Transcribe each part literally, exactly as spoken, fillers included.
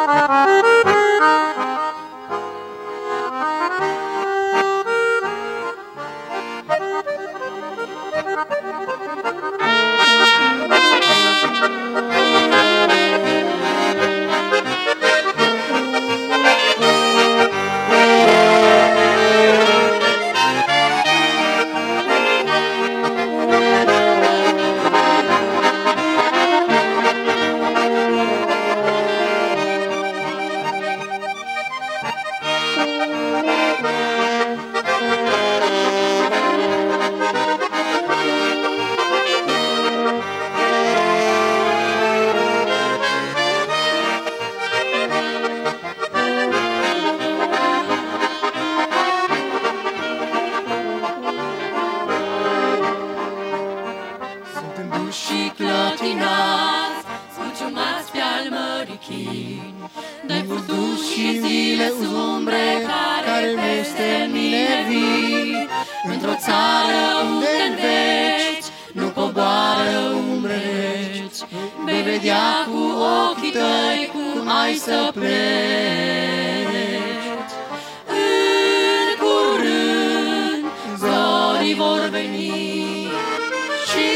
Și clătinați, scuciumați pe-al mării chin, de furtuni și zile umbre care peste mine vin. Într-o țară unde-n veci nu coboară umbre reci, vei vedea cu ochii tăi cum ai să pleci. În curând zorii vor veni și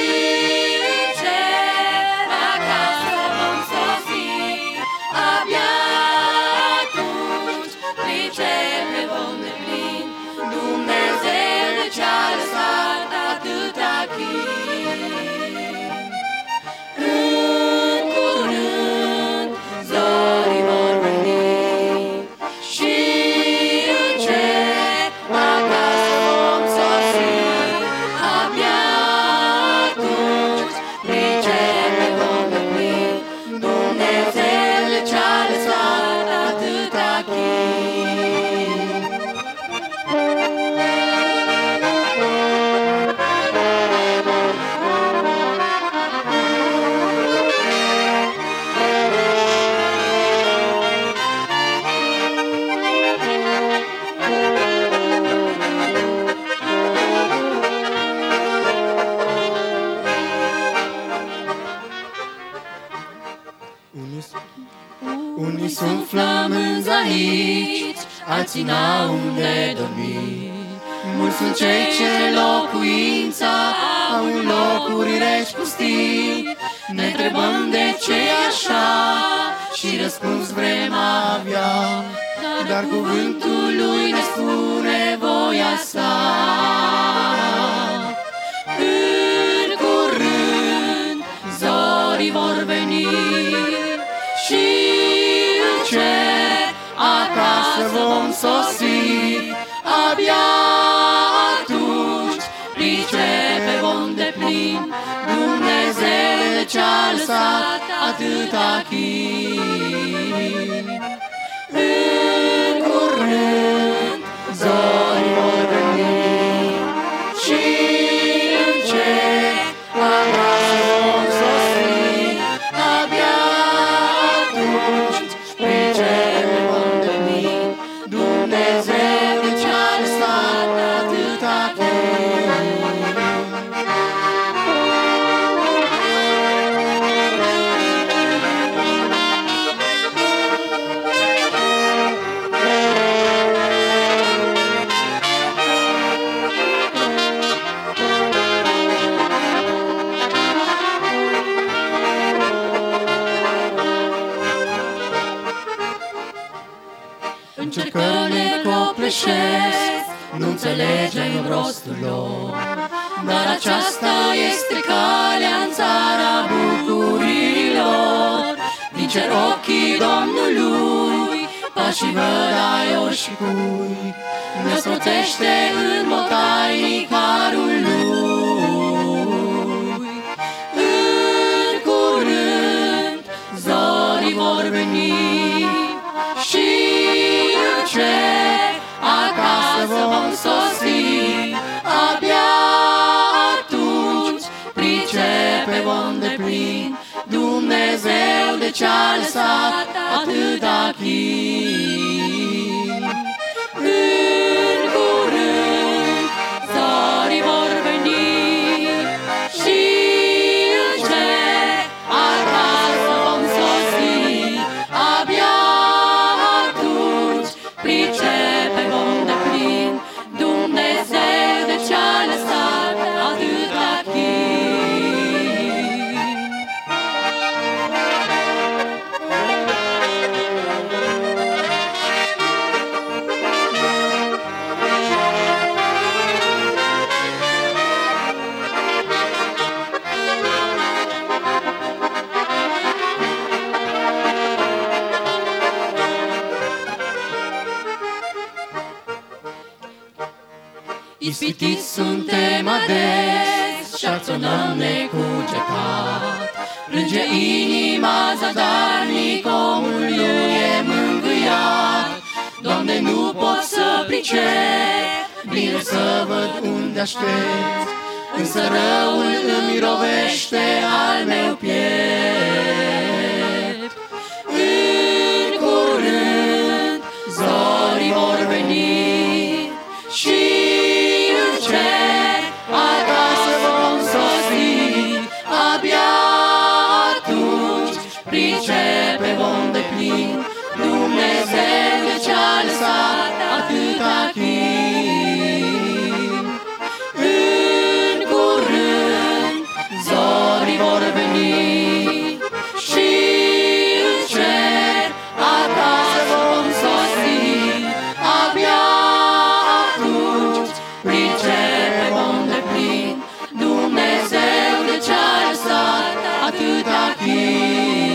unii sunt flămânzi aici, alții n-au unde dormi. Mulți sunt cei ce locuința au în locuri reci pustii. Ne întrebăm de ce e așa și răspuns vrem avea, dar cuvântul lui ne spune voia sa. În curând zorii vor veni și în cer acasă vom sosi. Abia atunci pricepe vom deplin Dumnezeu de ce-a lăsat atâta chin. În curând zorii vor veni și în cer acasă vom sosi. Abia atunci pricepe vom deplin Dumnezeu de ce-a lăsat atâta chin. Încercările copleșesc, nu înțelegem rostul lor, dar aceasta este calea în țara bucurilor. Din cer ochii Domnului, pașii văd ai oricui, ne scotește în mod tainic harul lui. În curând zorii vor veni și în cer acasă vom sosi. Abia atunci pricepe vom deplin Dumnezeu de ce-a lăsat atâta chin. În curând zorii vor veni și în cer acasă vom sosi. Abia Ispitiți suntem ades și acționăm necugetat. Plânge inima zadarnic, omul nu e mângâiat. Doamne, nu pot să pricep, bine să văd unde aștept, însă răul îmi rovește al meu piept. În curând zorii vor veni și în cer acasă vom sosi. Abia atunci pricepe vom deplin Dumnezeu de ce-a lăsat atâta chin. În curând zorii vor veni și în cer acasă vom sosi. Abia atunci pricepe vom deplin Dumnezeu de ce-a lăsat atâta chin.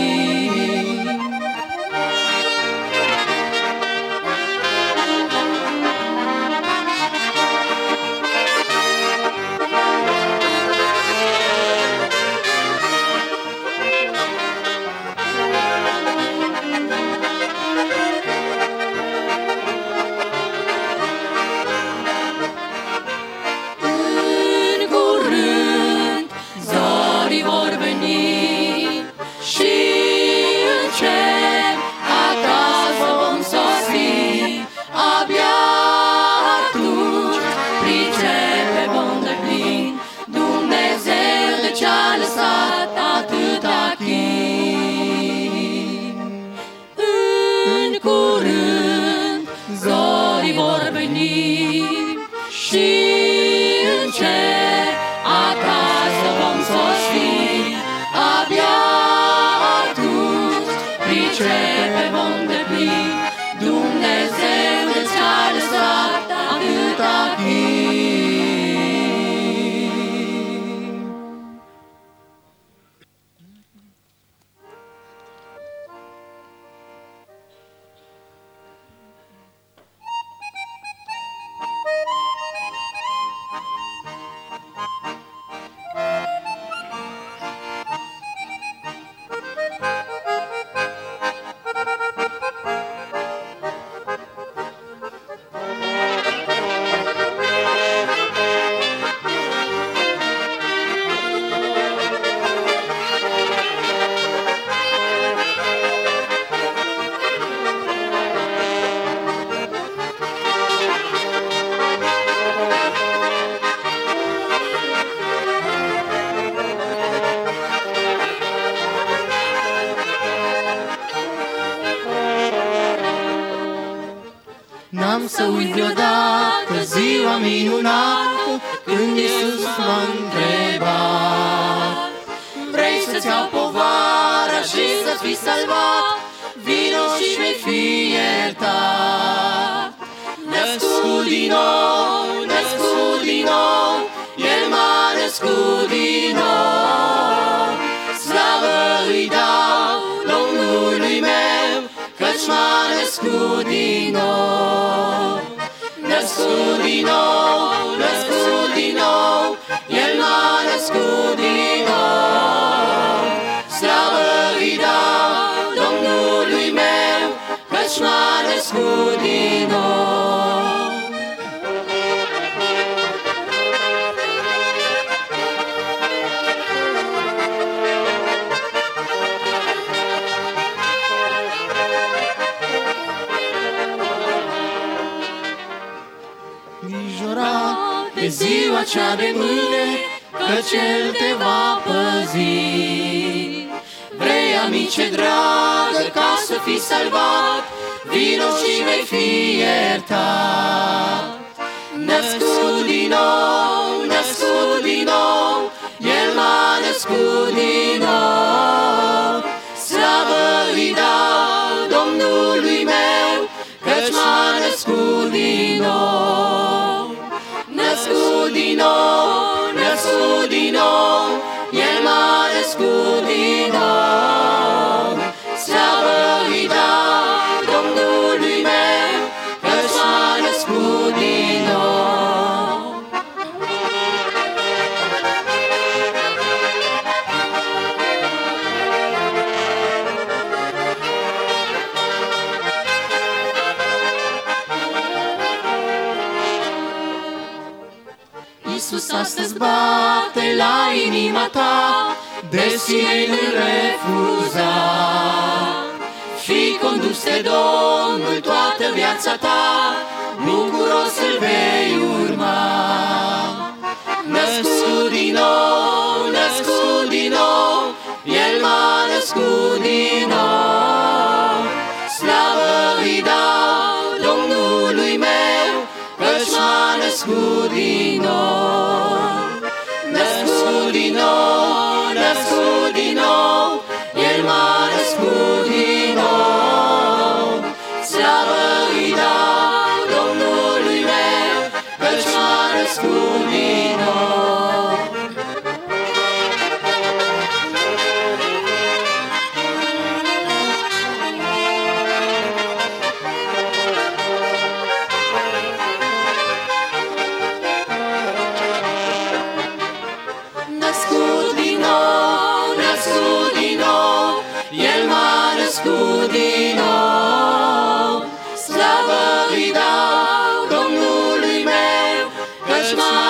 N-am să uit vreodată ziua minunată când Iisus m-a întrebat: vrei să-ți iau povara și să-ți fii salvat? Vino și vei fi iertat. Născut din nou, născut din nou, El m-a născut din nou. Slavă îi dau Domnului meu, căci m-a născut din nou. Născut din nou, născut din nou, El m-a născut din nou. Slavă îi dau Domnului meu, căci m-a născut din nou. De ziua cea de mâine, căci El te va păzi. Vrei, amice dragă, ca să fii salvat? Vino și vei fi iertat. Născut din nou, născut din nou, El m-a născut din nou. Slavă îi dau Domnului meu, căci m-a născut din nou. Născut din nou, născut din nou, El m-a născut din nou. Slavă îi dau Domnului meu, căci m-a născut din nou. Iisus astăzi bate la inima ta, deși ei nu refuza. Fii condus de Domnul toată viața ta, bucuros îl vei urma. Născut din nou, născut din nou, El m-a născut din nou. Slavă îi dau Domnului meu, căci m-a născut din nou. Născut din nou, născut din nou, El m-a născut din nou. Slavă îi dau Domnului meu, căci m-a născut din nou. Născut din nou, născut din nou, El m-a născut din nou. Slavă îi dau Domnului meu, căci m-a